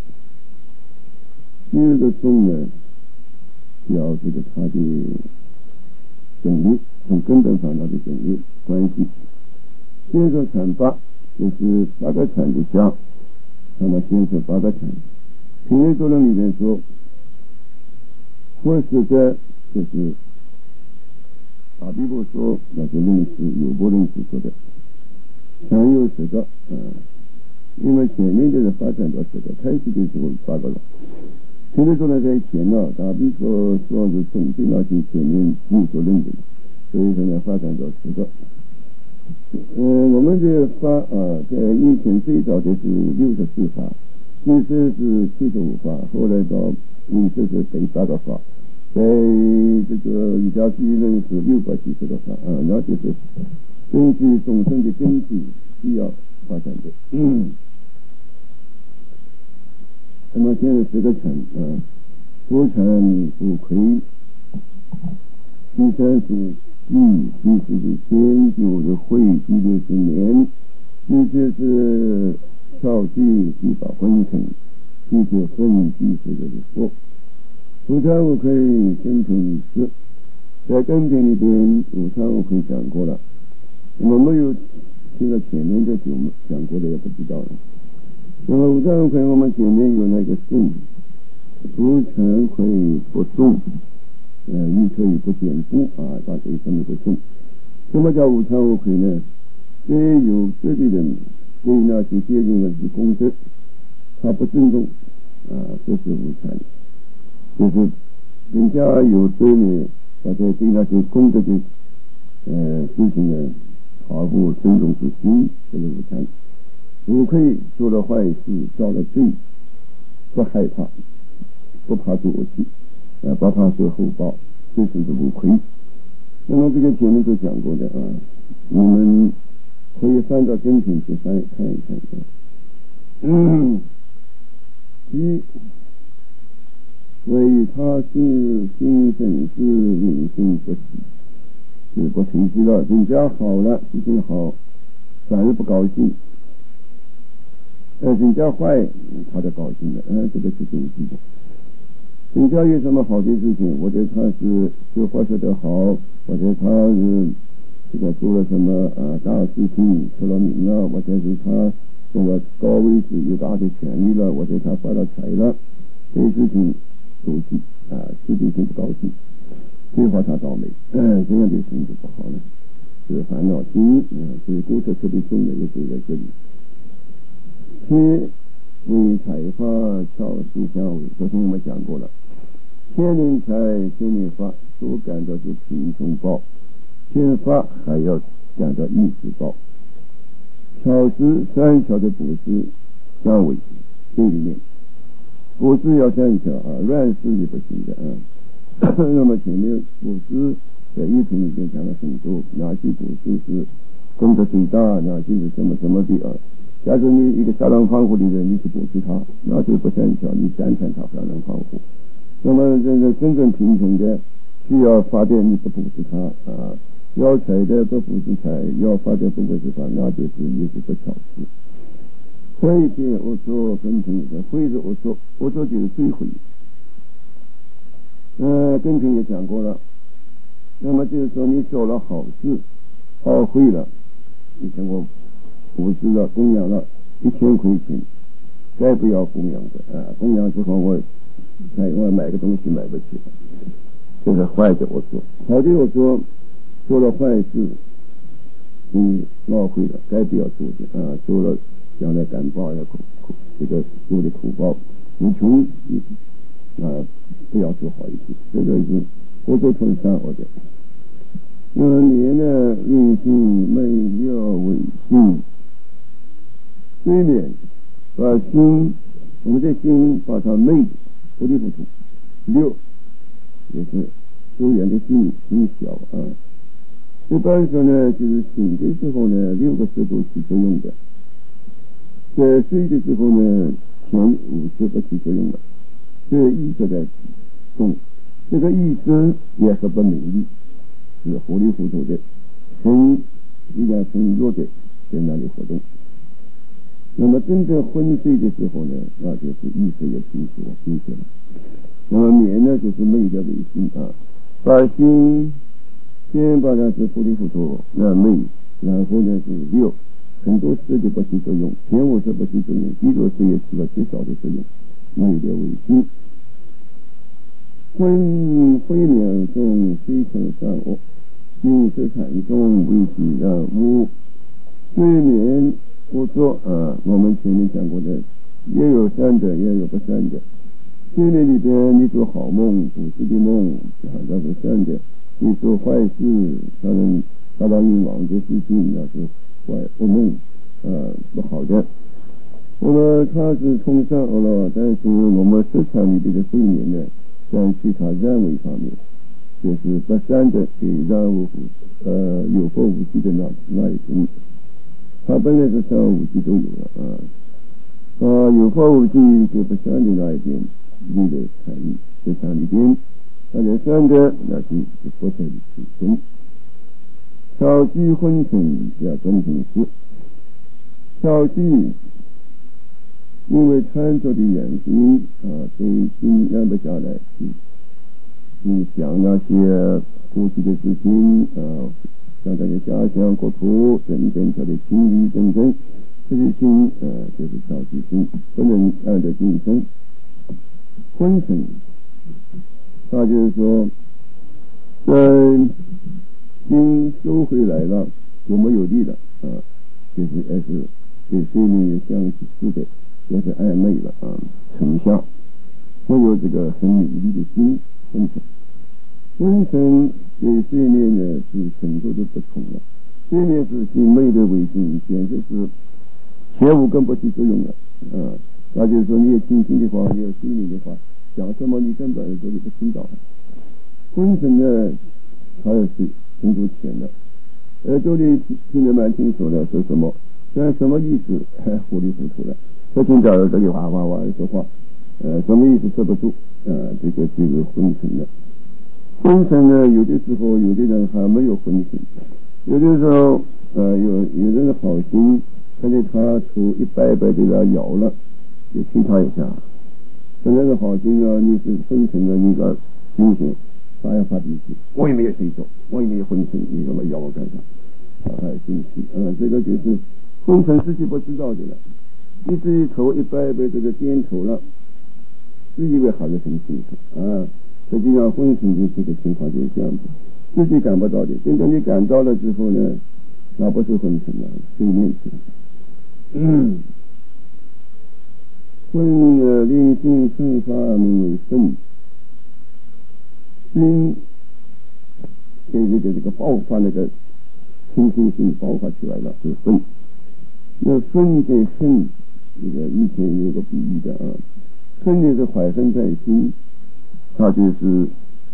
第二个宗呢叫这个它的整理，从根本烦恼的整理关系。先说禅八，就是8个禅的相，那么先说8个禅。品位作论里面说，或是的就是大比部说，那是论师有波论师说的，禅有10个， 因为前面就是发展到这个开始的时候8个了。现在说呢，在前了，打比说是总结那些前面你所认为，所以说呢，发展到10个。我们这在以前最早的是64法，其实是75法，后来到意思是第8个法，在这个瑜伽理论是670个法那就是根据众生的根基需要发展的。那么现在10个禅初禅不亏，第3是第4是先就是慧，第6是年，第7是超具第8昏沉，第9分，第10就是佛。初禅我可以跟品仪式，在跟品里边初禅我可以讲过了，我没有听到前面的就讲过的也不知道了。那么五禅会我们前面有那个颂，初禅会不颂，亦可以不简布大家有这么一个颂。什么叫五禅会呢？对有德的人，对那些接近的是功德，他不尊重这是五禅。就是人家有德呢，大家对那些功德的事情呢，毫不尊重之心，这个五禅。五亏做了坏事，造了罪，不害怕，不怕做恶气，不怕受后报，这就是五亏。那么这个前面都讲过的你们可以翻到跟品去看一看。即为他心生之领性不喜，是不提起了，人家好了，事情好，反而不高兴。人家坏，他就高兴了，这个是正常的。人家有什么好的事情，或者他是说话说得好，或者他是这个做了什么大事情出了名了，或者是他这个高位置有大的权利了，或者他发了财了，这些事情都是自己挺不高兴，最怕他倒霉，这样的心就不好了，是烦恼心，所以故事特别重的也就在这里。天为财法巧思相违，昨天我们讲过了，天灵财天灵法所感到是贫穷报，天法还要讲到意识报。巧思善巧的布施相违，这里面布施要善巧乱施也不行的那么前面布施在一品里面讲了很多，哪些布施是功德最大，哪些是什么的假如你一个杀人放火的人，你去布施他，那就不善巧，你赞成他杀人放火。那么这个真正贫穷的，需要发电你不布施他要财的不布施财，要发电不布施他，那就是也是不巧思。会见我说跟平的，会是我说就是追悔。跟平也讲过了。那么就是说你做了好事，懊悔了，以前我布施了供养了1000块钱，再不要供养的供养之后我买个东西买不起，这是坏的我说。好的我说做了坏事，你懊悔了，该不要做的做了将来感报要苦这个做的苦报无穷不要做好一些，这个是我做成善恶的。年呢令心昧要为心，睡眠把心，我们的心把它昧糊里糊涂6也是修养的心小一般说呢就是醒的时候呢6个时都起作用的，在睡的时候呢前5时不起作用了，这意识在动，这个意识也是不明利，是糊里糊涂的，一点很弱的在那里活动。那么真正昏睡的时候呢，那就是意识也清晰了。那么眠呢就是昧掉的心把心先把它是糊里糊涂那昧，然后呢是6很多事就不起作用，前5时不起作用，第6时也起了极少的作用，昧掉为心。昏眠中虽成善恶，心是禅中为己无睡眠不做我们前面讲过的，也有善的，也有不善的。睡眠里边，你做好梦，不是的梦，那是善的；你做坏事，让人达到欲望的事情，那是不梦，不好的。那么它是从善而来，但是我们市场里边的睡眠呢，在其他认为方面，就是不善的，给让有过无忌的那一种，它本来是善无忌都有了有过无忌就不善的那一边。你的参与在山里边，大家善的那是佛才的其中。巧具昏沉要真正是巧具，因为参着的原因对心安不下来，你想那些过去的事情像大家家乡国土等等他的情理等等，这些心就是巧具心，不能按照精神。昏沉，他就是说，心收回来了，就没有力了就是给睡眠相起似的，也是暧昧了沉下，没有这个很明丽的心昏沉。昏沉对睡眠呢是程度的不同了，睡眠是心昧的为心，简直是前无根本起作用了那就是说，你有清醒的话，你有睡眠的话，讲什么你根本耳朵里不听到。昏沉呢，它也是程度浅的，耳朵里听得蛮清楚的，说什么，但什么意思糊里糊涂的，不听到耳朵里哇哇哇说话，什么意思说不出，这个昏沉的。昏沉呢，有的时候有的人还没有昏沉，有的时候有人好心，看见他头一摆摆的要摇了。就听他一下，本来是好心你是昏沉的那个心情，他要发脾气，我也没有睡着，我也没有昏沉，你怎么咬我干啥？还生气，这个就是昏沉自己不知道的了，你自己头一摆摆这个点头了，自以为还是很清楚实际上昏沉的这个情况就是这样子，自己感不到的，真正你感到了之后呢，那不是昏沉了，睡眠沉。昏令心生发名为肾，心给这个爆发那个清醒性爆发出来了，是分。那分跟恨，这个以前有个比喻的恨就是怀恨在心，它就是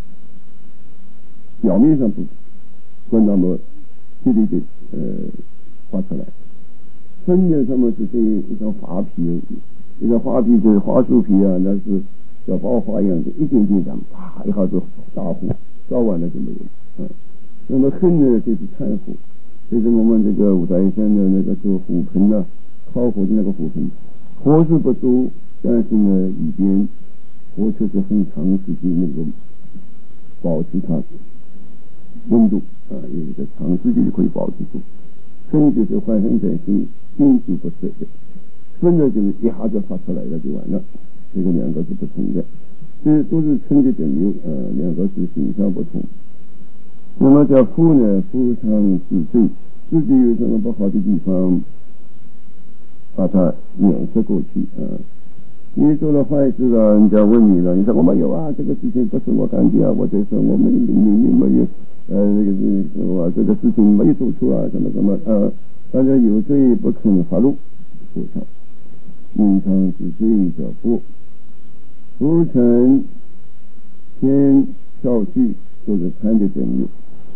表面上不那么激烈的发出来，恨呢，他们是一张花皮而已。一个花皮就是花树皮那是小爆发一样的，一点点这样，啪一下子大火，烧完了就没有那么恨呢，就是炭火，就是我们这个五台山的那个做火盆烤火的那个火盆，火势不多，但是呢里边火确实很长时间能够保持它温度有一个长时间可以保持住。恨就是怀恨在心，心就不是的。分呢就是一下子发出来了就完了，这个两个是不同的，这都是称的等流两个是形象不同。那么叫夫呢，夫常自罪，自己有什么不好的地方，把它掩饰过去你做了坏事了，人家问你了，你说我没有这个事情不是我干的我就说我们明没有我这个事情没做错什么大家有罪不肯发露，夫常隐藏自罪者不，浮沉天跳去都是参的整流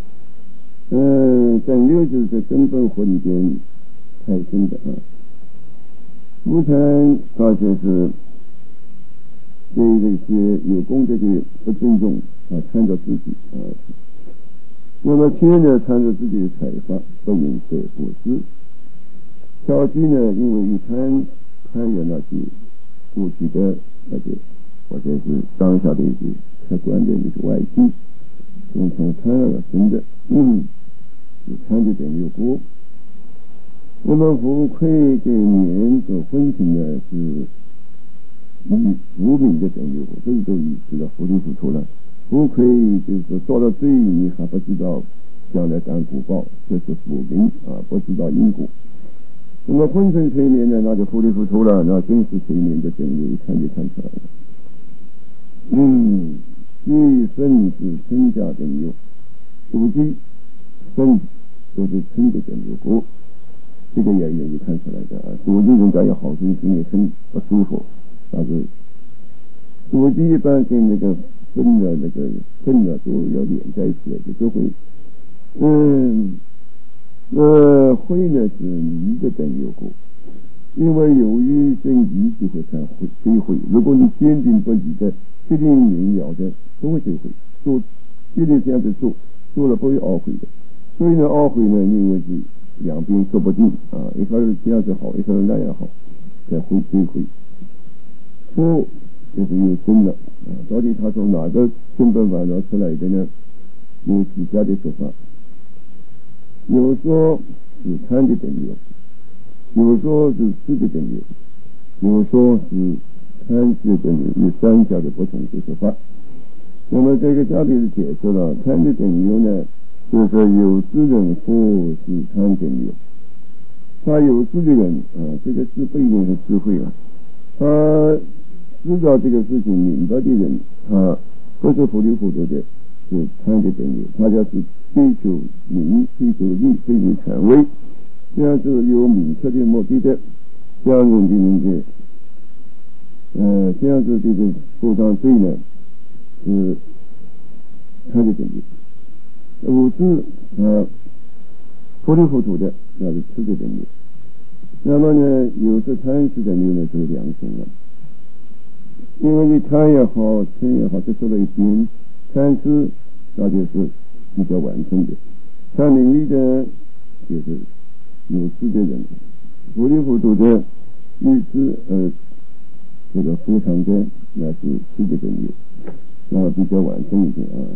整流就是在根本火里边产生的浮沉它就是对这些有功德的不尊重参着自己那么天呢参着自己的财法不允许布施，跳去呢因为一贪有那些过去的那个或者是当下的一些客观的一些外境，从贪而生的有贪的等流波。那么无愧给年和昏沉呢是无名的等流波，这都已知道糊里糊涂了。无愧就是说做了罪你还不知道将来担果报，这是无名不知道因果。 那么昏沉催眠呢，那就糊里糊涂了，那真实催眠的真理一看就看出来了。即身是身家真有，无机身都是身的真有过，这个也容易看出来的啊。主机人家有好心情，也身不舒服，但是主机一般跟那个身的那个肾呢都要连在一起的，就会灰呢是泥的真有过，因为由于真泥就会产堆灰，如果你坚定不移的确定明了的不会堆灰，做一定这样子做了不会懊悔的。所以呢，懊悔呢，因为是两边说不定啊，一个人这样子好，一个人那样好，才会堆灰。佛就是有真了啊，到底他从哪个根本烦恼出来的呢？有几家的说法，有说是贪的真有，有说是痴的真有，有说是贪的真有，有三家的不同的说法。那么这个下面是解释了贪的真有呢，就是有智人或是贪真有。他有智的人这个智不一定是智慧啊，他知道这个事情明白的人，他不是糊里糊涂的，是贪的真有。他就是追求名、追求利、追求权威，这样子有明确的目的的，这样子的人这样子这个受伤罪呢是贪的真有。无知糊里糊涂的，那是痴的真有。那么呢，有时贪吃真有呢就是良心了。因为你贪也好，嗔也好，这说了一边，贪吃那就是比较完整的，贪名利的就是有智的人，糊里糊涂的预知这个非常的那是痴的真有，那比较完整一点啊。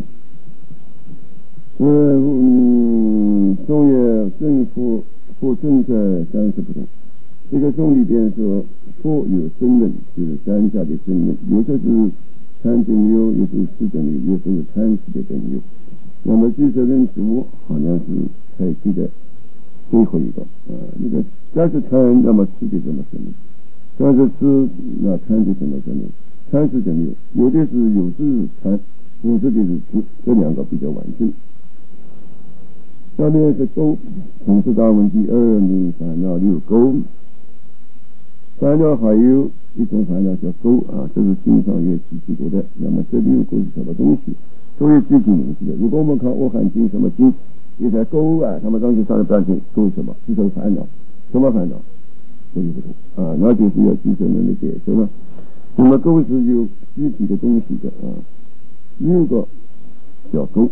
中也正负正在30不同。这个中里边说佛有真论，就是三家的真论，有的是贪真有，有的是痴真有，有的是贪痴的真有。那么这些人数好像是采取的最后一个那个但是贪那么痴的怎么真有，但是痴那贪的怎么真有，贪是真有，有的是有的是贪，有的是痴，这两个比较完整。下面是勾，统治大问题2，你烦恼6勾。烦恼还有一种烦恼叫勾这是经上也提及过的。那么这6勾是什么东西，都有具体名字的。如果我们看阿含经什么经，也在勾他们刚才上的半天勾是什么？是什么烦恼？什么烦恼？都有不同那就是要具体的解释了。那么勾是有具体的东西的6个叫勾。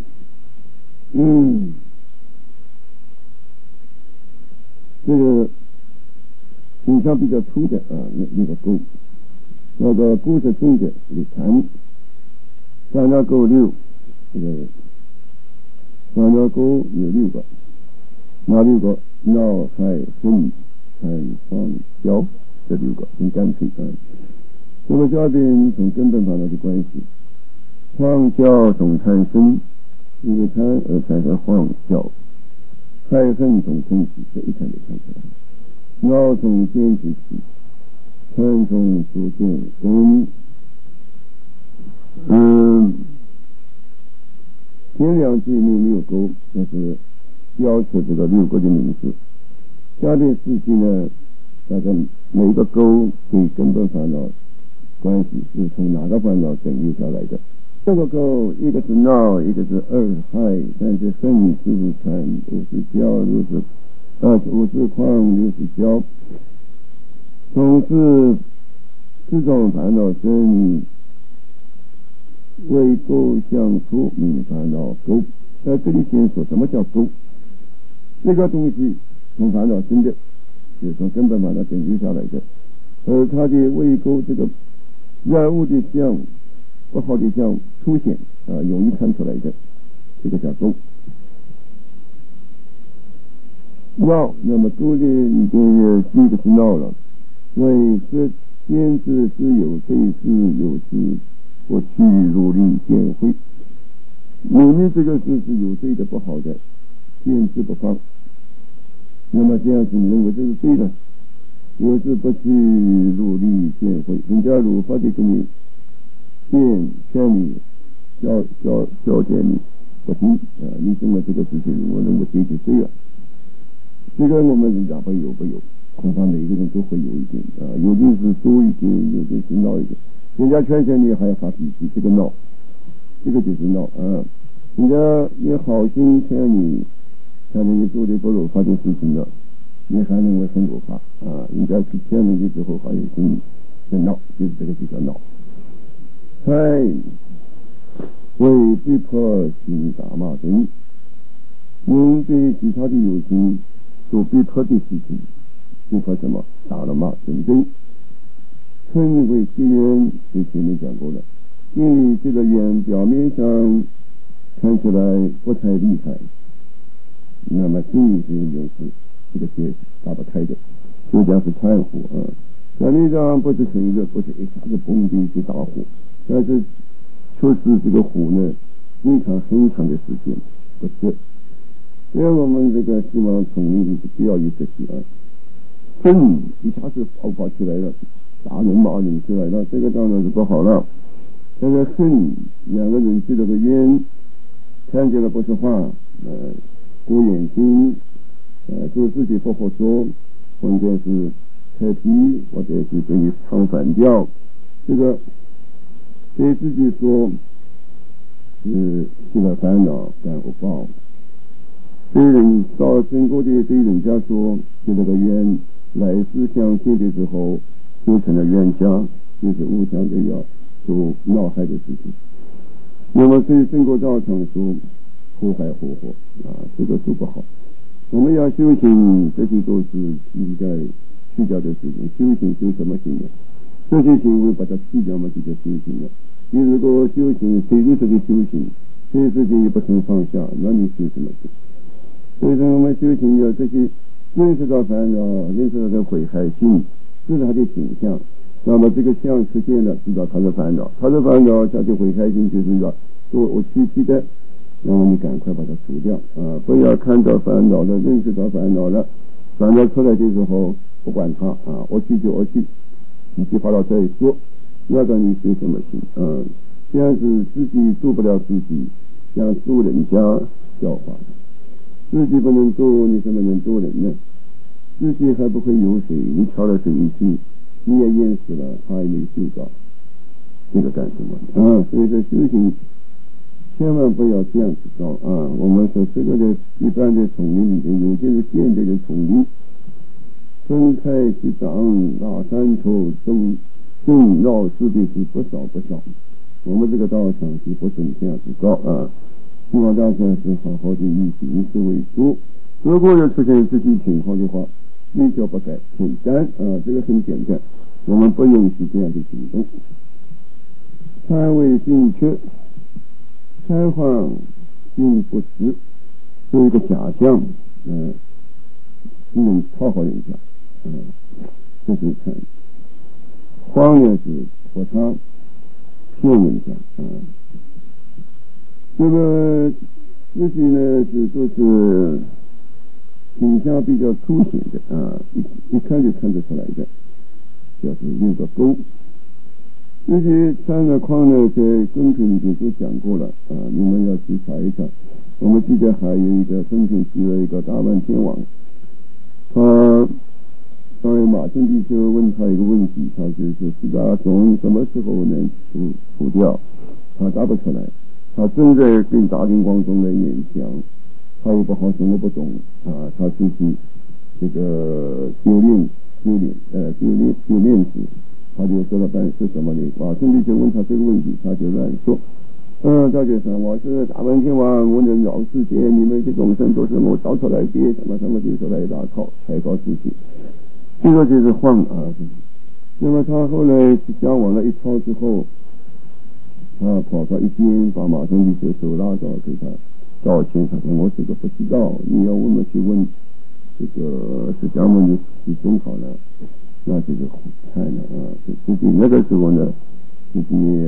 这个形象比较粗的那个勾，那个勾是重的是禅，烦恼勾6，这个烦恼勾有6个，哪6个？恼害恨贪放骄，这6个很干脆那么下边从根本烦恼的关系，放骄从贪生，因为贪而产生放骄，害恨从嗔起，这一看就看出来。恼从见之起，贪从所见根。前2句名6勾，就是标出这个6勾的名字。下边4句呢，大概每个勾对根本烦恼关系是从哪个烦恼整理下来的。这个勾，一个是恼，一个是2害，但是恨4是贪，5是骄，5是狂，6是骄。从4种烦恼生，为勾相出，名烦恼勾。在这里先说什么叫勾？这个东西从烦恼生的，就是从根本烦恼整理下来的，而它的为勾这个染物的相，不好的相出现容易看出来的，这个叫勾。恼，那么勾的已经第一个是恼了，为这先知之有罪事，有事不去如理见慧。明明这个事是有罪的不好的，见之不放，那么这样子你认为这是对的， 有时不去努力见会，人家如法的给你劝你教诫你不听你怎么这个事情我认为对就对了。这个我们人家会有，恐怕每一个人都会有一点有的是多一点，有的是闹一点。人家劝你还要发脾气，这个闹，这个就是闹人家也好心劝你做的不如法的事情了，你还认为很可怕人家去劝你之后还有心在闹，就是这个就叫闹。为逼迫行打骂等，因对其他的有心所逼迫的事情，逼迫什么打了骂等等，称为结缘。就前面讲过了，因为这个缘表面上看起来不太厉害，那么心理上就是这个结打不开的，就讲是炭火表面上不是很热，不是一下子蹦的去打火，但是确实这个火呢非常很长的时间不是。所以我们这个希望从里是不要有这些恨一下子爆发起来了，打人骂人出来了，这个当然是不好了。这个恨两个人结了个冤，看见了不是话过眼睛做自己不好说，关键是开皮或者是给你唱反调，这个对自己说是起了烦恼感恶报，对人到整个的对人家说结了个冤，来世相见的时候就成了冤家，就是互相的要做闹害的事情。那么对整个道场说祸害祸这个都不好。我们要修行，这些都是应该去掉的事情。修行修什么行呢？这些行为把它去掉嘛，就叫修行了。你如果修行谁都是个修行，这些事情也不肯放下，那你修什么行？所以说我们修行要这些认识到烦恼，认识到这毁害性，知道它的形象，那么这个相出现了，知道它的烦恼，它的烦恼它的毁害性就是要做我区的，那么你赶快把它除掉不要看到烦恼了，认识到烦恼了，烦恼出来的时候不管它我去就我去，一句话到这里说，那个你修什么行这样子自己做不了自己，想做人家笑话，自己不能做，你怎么能做人呢？自己还不会游水，你跳了水一去，你也淹死了，他也没救到，这个干什么所以说修行千万不要这样子搞我们说这个的一般的丛林里面，有些是现代的丛林，分开去长大山头种绕世的是不少。我们这个道场是不准这样子搞希望大家是好好的以行事为主。如果要出现这些情况的话，立刻不改，简单这个很简单，我们不允许这样的行动。贪为进缺，贪谎并不实，做一个假象讨好人家这是贪。谎呢是托他骗人家这个自己呢是就是倾向比较凸显的一看就看得出来的，就是有个勾。这些三个框呢在根品里面都讲过了你们要去查一查。我们记得还有一个根品提了一个大梵天王，当然马正比就问他一个问题，他就是释迦从什么时候能除掉，他答不出来，他正在跟大庭广众来演讲，他也不好什么不懂他自己这个丢面子，他就说了半是什么呢？马正比就问他这个问题，他就乱说大学生，我是大梵天王，我能饶世界，你们这众生都是我造出来的，什么就说来大靠抬高自己，这个就是晃那么他后来讲完了一套之后跑到一边，把马正比手拉着给他道歉，他说我这个不知道，你要我们去问这个释迦牟尼师兄好了，那就是看了自己那个时候呢自己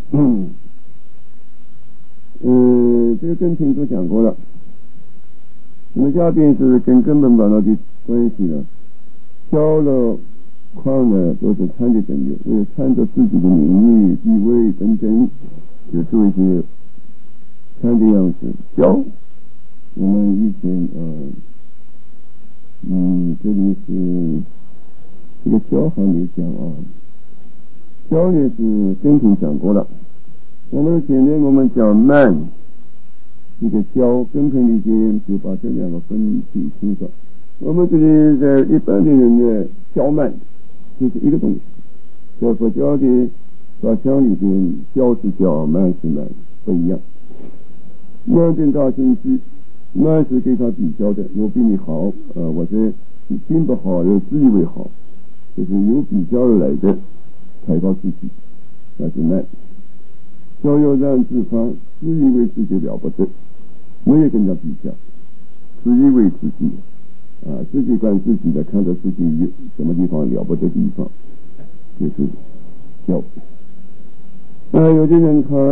这个跟听都讲过了。那么下边是跟根本烦恼的关系了，消了况呢都是参的等流，为了参着自己的名誉、地位等等，就做一些参的样子。教我们以前这里是这个教还没讲啊，教也是跟前讲过了。我们前面我们讲慢，这个教跟前里边就把这两个分别清楚。我们这里在一般的人的教慢就是一个东西，在佛教的法相里边，教是教，慢是慢，不一样。慢跟大兴趣，慢是跟他比较的，我比你好，或者你并不好，又自以为好，就是有比较而来的抬高自己，那是慢。教要让自发，自以为自己了不得，没有跟他比较，自以为自己自己管自己的，看到自己有什么地方了不得地方，就是教。有的人他，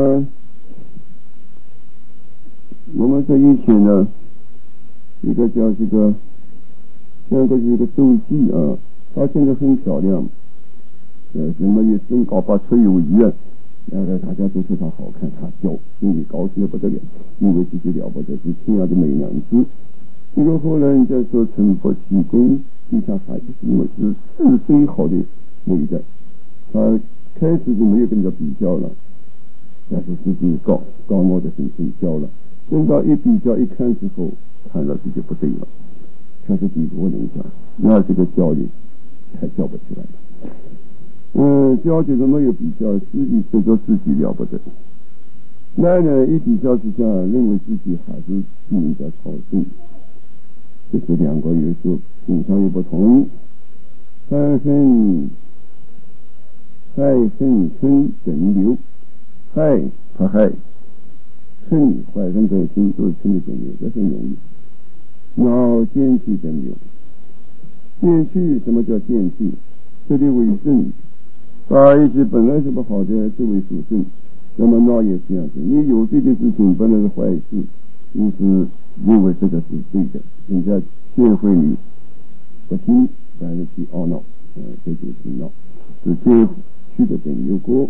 我们说以前呢，一个叫这个，像过去一个周记她现在很漂亮，什么也身高8尺有余大家都说她好看，她教，心里高兴的不得了，以为自己了不得，是天涯的美男子。这个后来人家说臣服其功，地下还因为是最好的那一代，他开始就没有跟人家比较了，但是自己高傲的很骄了。等到一比较一看之后，看了自己不对了，确实比不过人家，那这个教育还教不起来了。教就是没有比较，自己觉得自己了不得。那呢，一比较之下，认为自己还是比人家超胜。这是两个元素品相又不同。三分害恨嗔等流，害怕害嗔坏人的心都是嗔的等流，这很容易。脑见气等流，见气什么叫见气？这里为正，把一些本来是不好的视为属正，那么脑也是这样子。你有罪的事情本来是坏事，你是认为这个是对的，人家劝会你不听，但是去懊恼，这就是恼，是见去的等流过。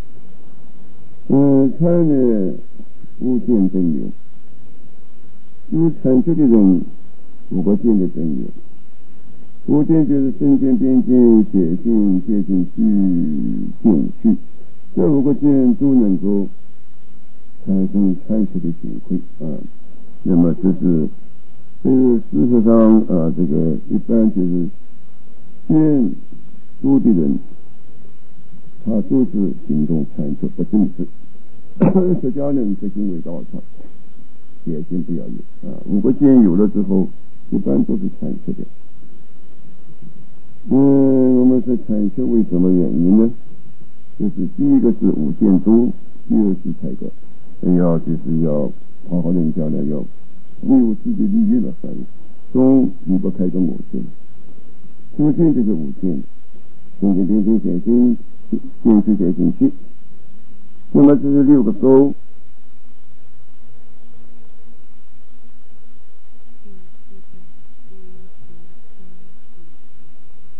看呢无见等流，有产出的人无个见的等流。无见就是身见、边见、解见、接近去、见去，这五个见都能够产生产出的行会那么这是事实上这个一般就是见多的人，他都是行动产出不正直。出家人是行为道场，戒心不要有五个见有了之后，一般都是产出的。我们说产出为什么原因呢？就是第一个是无见多，第二是才个就是要讨好人家呢，要为我自己利益了反应，总离不开个我见。出见就是无见，见见见见见见见去见进去。那么这是6个收，